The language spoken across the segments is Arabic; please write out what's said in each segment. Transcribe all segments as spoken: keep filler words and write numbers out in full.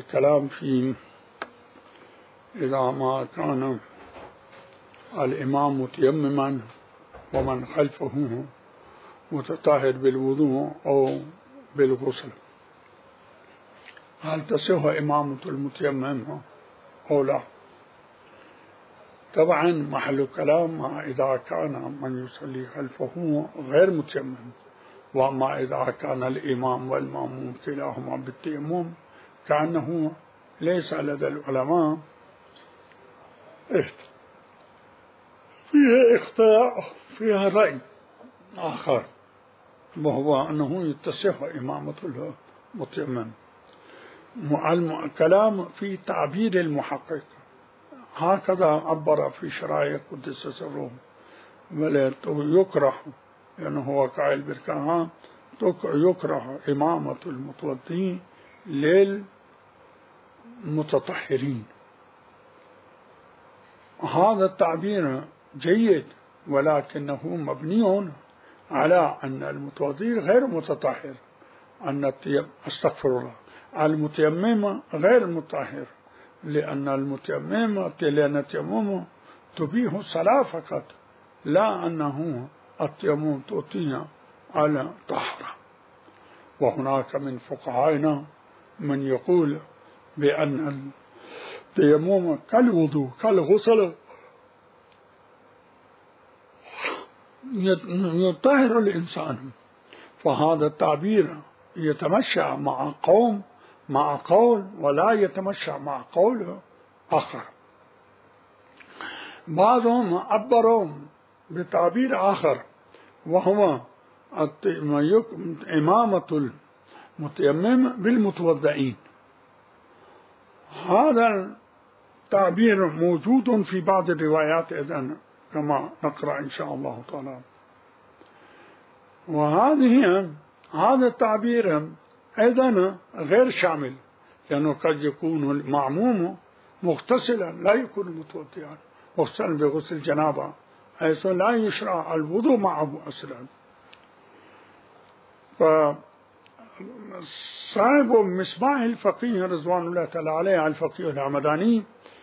الكلام في إذا ما كان الإمام متيمما ومن خلفه متطهر بالوضوء أو بالغسل، هل تصح إمامة المتيمم أو لا؟ طبعا محل الكلام إذا كان من يصلي خلفه غير متيمم، وأما إذا كان الإمام والمأموم كلاهما بالتيمم كأنه ليس لدى العلماء فيها اختلاف، فيها رأي آخر، وهو أنه تصح إمامة المتيمم. الكلام في تعبير المحقق، هكذا عبر في شرائع قدس سره، يكره لأنه يعني هو قائل بالكهان يكره إمامة المتوضئين للمتطهرين. هذا التعبير جيد، ولكنه مبني على أن المتوضئ غير متطهر، أن استغفر الله المتيمم غير مطهر، لأن المتيمم لأن التيمم تبيه الصلاة فقط، لا أنه التيمم تؤتي على طهرة. وهناك من فقهائنا من يقول بأن التيمم كالوضوء كالغسل يطهر الإنسان، فهذا التعبير يتمشى مع قوم مع قول ولا يتمشى مع قول آخر. بعضهم عبروا بتعبير آخر، وهو إمامة المتيمم بالمتوضئين. هذا التعبير موجود في بعض الروايات إذن كما نقرأ إن شاء الله تعالى. وهذه هذا التعبير أيضا غير شامل، لأنه قد يكون المعموم مغتسلا لا يكون متوضئا، مغتسلا بغسل جنابه، حيث لا يشرع الوضوء معه أصلا. فصاحب مصباح الفقيه رضوان الله تعالى عليه الفقيه الهمداني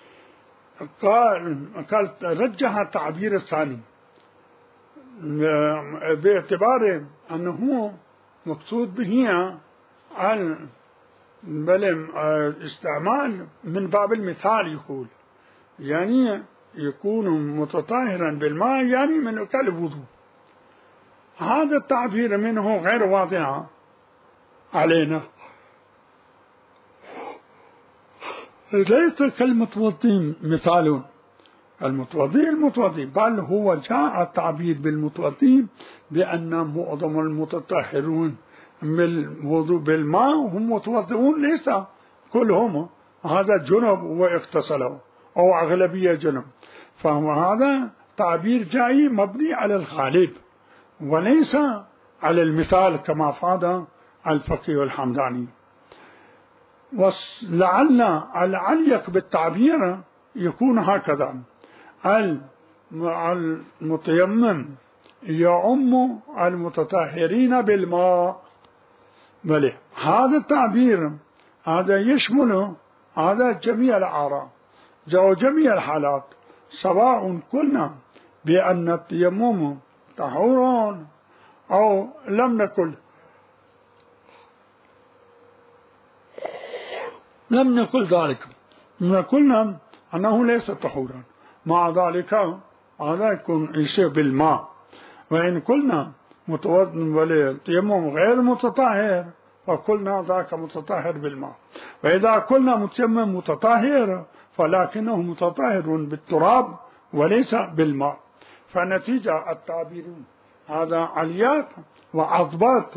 قال قال رجح التعبير الثاني باعتبار أنه مقصود به بل استعمال من باب المثال، يقول يعني يكون متطهرا بالماء يعني من كالوضوء. هذا التعبير منه غير واضح علينا، ليس كالمتوضي مثال المتوضي المتوضي، بل هو جاء التعبير بالمتوضي بأن معظم المتطهرون بالوضوء بالماء هم متوضئون، ليس كلهم، هذا جنب واغتسلوا أو أغلبية جنب. فهذا تعبير جاي مبني على الغالب وليس على المثال كما فاد الفقيه الحمداني. ولعل العليق بالتعبير يكون هكذا: المتيمم يعم المتطهرين بالماء. بل هذا التعبير هذا يشمل هذا جميع الأعراض وجميع الحالات، سواء قلنا بأن التيمم طهور أو لم نقل لم نقل ذلك، قلنا أنه ليس طهورا، مع ذلك هذا يكون يصير بالماء. وإن قلنا التيمم غير متطهر فقلنا ذاك متطهر بالماء. وإذا قلنا متيمم متطهر فلكنه متطهر بالتراب وليس بالماء. فنتيجة التعبيرون هذا عليات وعضبات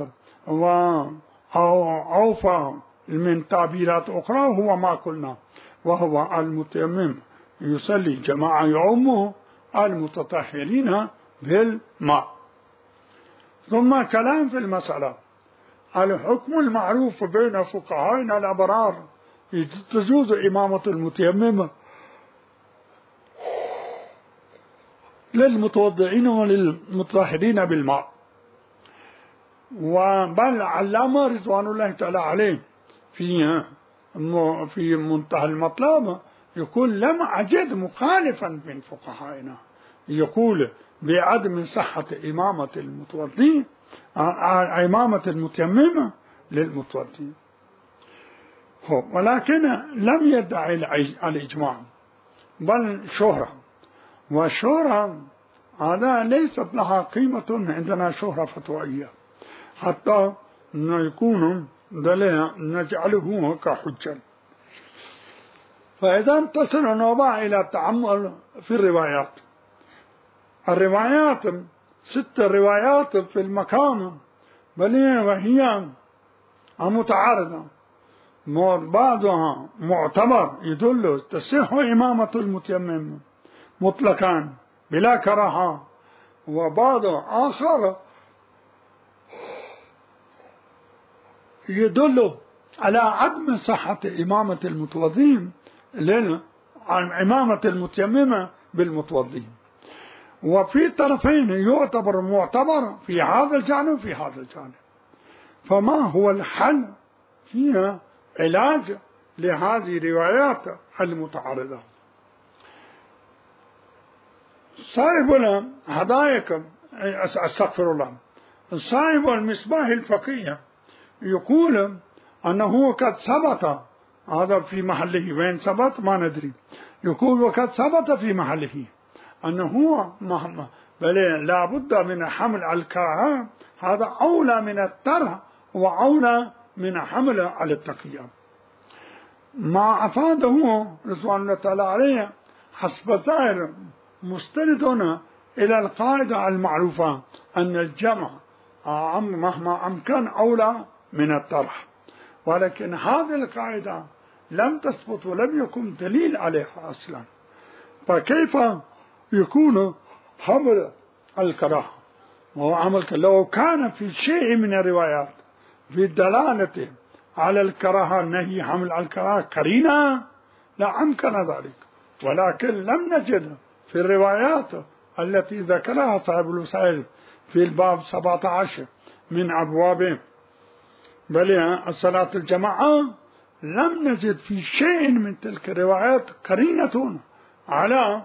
وأوفى من تعبيرات أخرى، هو ما قلنا، وهو المتيمم يصلي جماعة يعمه المتطهرين بالماء. ثم كلام في المسألة: الحكم المعروف بين فقهائنا الأبرار تجوز إمامة المتيمم للمتوضئين وللمتطهرين بالماء. وبل علامة رضوان الله تعالى عليه في في منتهى المطلب يقول لم أجد مخالفا من فقهائنا يقول بعدم صحة إمامة المتوضي إمامة المتيمم للمتوضي، ولكن لم يدعي الإجماع بل شهرة، والشهرة هذا ليست لها قيمة عندنا شهرة فتوائية حتى يكون دليل نجعله كحجة. فإذا تصل النوبة إلى التأمل في الروايات، الروايات ست روايات في المقام بل وهي متعارضة، بعضها معتبر يدل تصح إمامة المتيمم مطلقا بلا كراهة، وبعض آخر يدل على عدم صحة إمامة المتوضي عن إمامة المتيمم بالمتوضي، وفي طرفين يعتبر معتبر في هذا الجانب وفي هذا الجانب. فما هو الحل فيها علاج لهذه الروايات المتعارضة؟ صاحب هدايك استغفر الله صاحب المصباح الفقيه يقول أنه قد ثبت، هذا في محله، وين ثبت ما ندري، يقول وقد ثبت في محله أنه مهما بل لا بد من حمل الكراهة، هذا أولى من الترح وأولى من حمل على التقييم، ما أفاده رضوان الله تعالى عليه حسب ظاهر مستندون إلى القاعدة المعروفة أن الجمع مهما أمكن أولى من الطرح، ولكن هذه القاعدة لم تثبت ولم يكن دليل عليها أصلا، فكيف يكون حمل الكراهة؟ وهو عمل لو كان في شيء من الروايات في الدلالة على الكراهة نهي حمل الكراهة قرينة لا أمكن ذلك، ولكن لم نجد في الروايات التي ذكرها صاحب الوسائل في الباب سبعة عشر من أبواب بل الصلاة الجماعة لم نجد في شيء من تلك الروايات قرينة على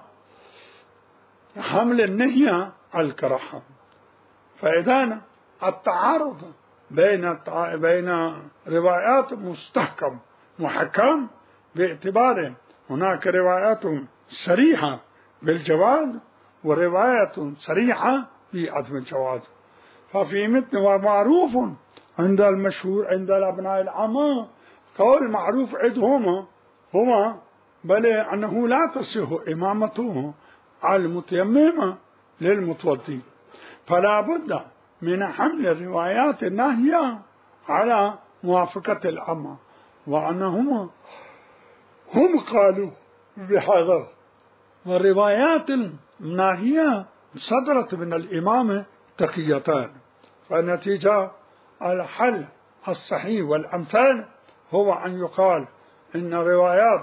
حمل النهي الكراهة. فإذا التعارض بين بين روايات مستحكم محكم باعتبار هناك روايات صريحة بالجواز ورواية صريحة بعدم الجواز، ففي مثل ومعروف عند المشهور عند الأبناء العامة قول معروف عندهم هما بل أنه لا تصح إمامته على المتيمم للمتوضي، فلا بد من حمل الروايات الناهية على موافقة العامة، وأنهم هم قالوا بهذا، والروايات الناهية صدرت من الإمام تقيتان، فالنتيجة الحل الصحيح والأمثال هو أن يقال إن روايات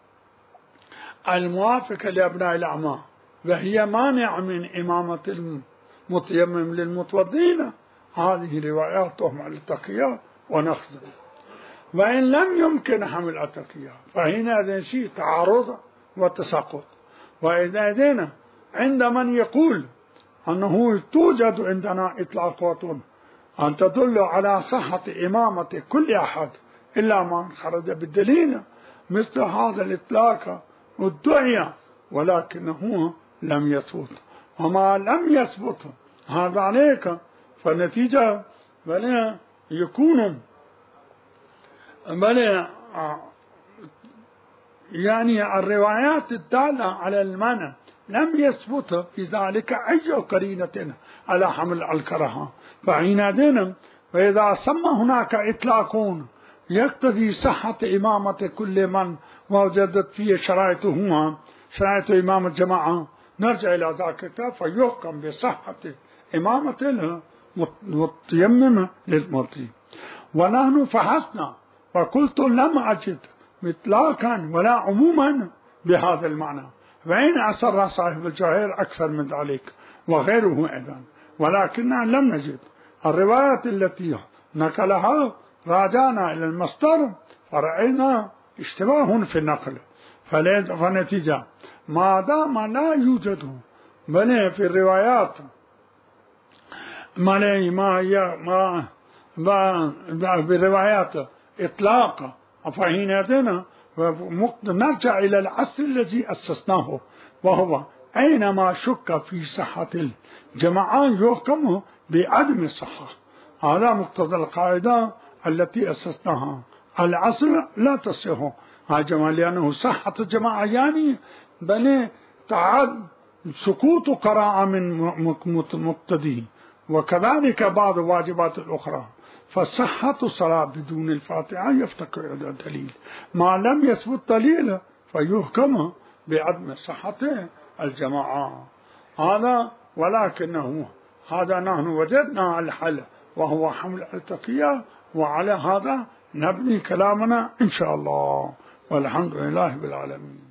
الموافقة لأبناء الأعمى وهي مانع من إمامة المتيمم للمتوضين هذه روايات تهم على التقية ونخذ، وإن لم يمكن حمل التقية فهنا ذي تعارض وتساقط. وإذا ذينا عند من يقول أنه توجد عندنا إطلاقات أن تدل على صحة إمامة كل أحد إلا من خرج بالدليل، مثل هذا الإطلاق ادعي ولكنه لم يثبت، وما لم يثبت هذا عليك فالنتيجة بل يكون بل يعني الروايات الدالة على المنع لم يثبت في ذلك أي قرينة على حمل الكراهة، فحينئذ فإذا سمى هناك إطلاقون يقتضي صحة إمامة كل من وجدت فيه شرائطهما شرائط إمام الجماعة، نرجع إلى ذاك الكتاب فيحكم بصحة إمامة المتيمم للمتي. ونحن فحصنا وقلت لم أجد إطلاقا ولا عموما بهذا المعنى، وإن أصر صاحب الجواهر أكثر من ذلك وغيره أيضا، ولكننا لم نجد الروايات التي نقلها. راجعنا إلى المصدر فرأينا اشتباه في النقل، فنتيجة ما دام لا يوجد بل في الروايات ما ما هي ما ما بالروايات إطلاق، فحينئذ نرجع إلى الأصل الذي أسسناه، وهو أينما شك في صحة الجماعة يحكم بعدم الصحة. هذا مقتضى القاعدة التي أسسناها، الأصل لا تصح هذا، لأنه صحة الجماعة يعني بل تعد سقوط قراءة من مقتضيه، وكذلك بعض الواجبات الأخرى. فصحة الصلاة بدون الفاتحة يفتقر إلى دليل، ما لم يثبت دليل فيحكم بعدم صحة الجماعة. هذا ولكنه هذا نحن وجدنا الحل، وهو حمل التقية، وعلى هذا نبني كلامنا إن شاء الله، والحمد لله بالعالمين.